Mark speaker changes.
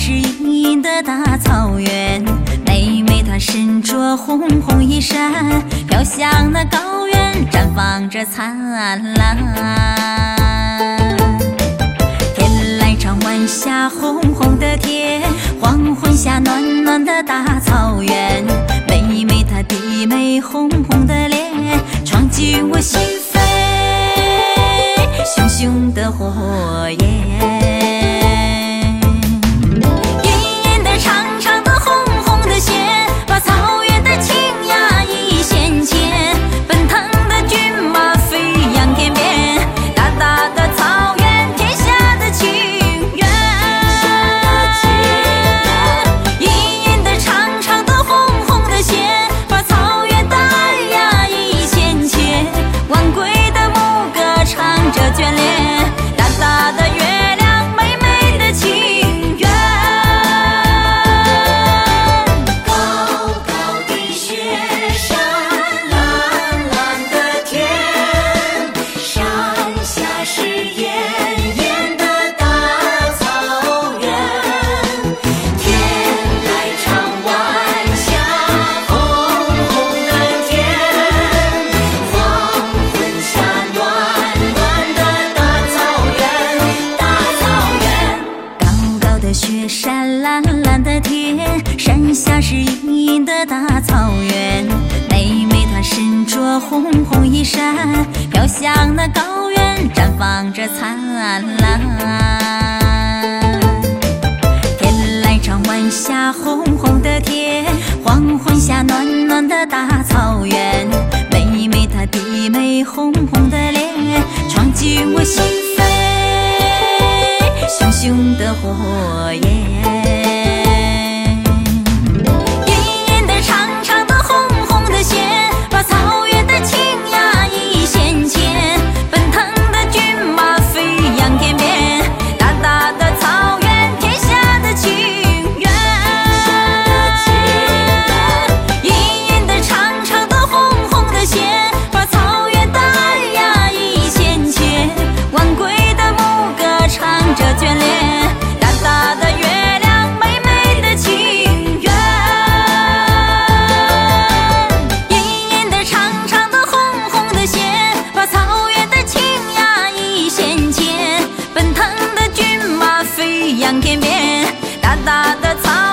Speaker 1: 是隐隐的大草原，妹妹她身着红红衣衫，飘向那高原，绽放着灿烂。天来长晚霞，红红的天，黄昏下暖暖的大草原，妹妹她低眉红红的脸，闯进我心扉，熊熊的火焰。雪山蓝蓝的天，山下是隐隐的大草原，妹妹她身着红红衣衫，飘向那高原，绽放着灿烂。天来长晚霞，红红的天，黄昏下暖暖的大草原，妹妹她低眉红红的脸，闯进我心扉，熊熊的火焰。飞扬天边，大大的草。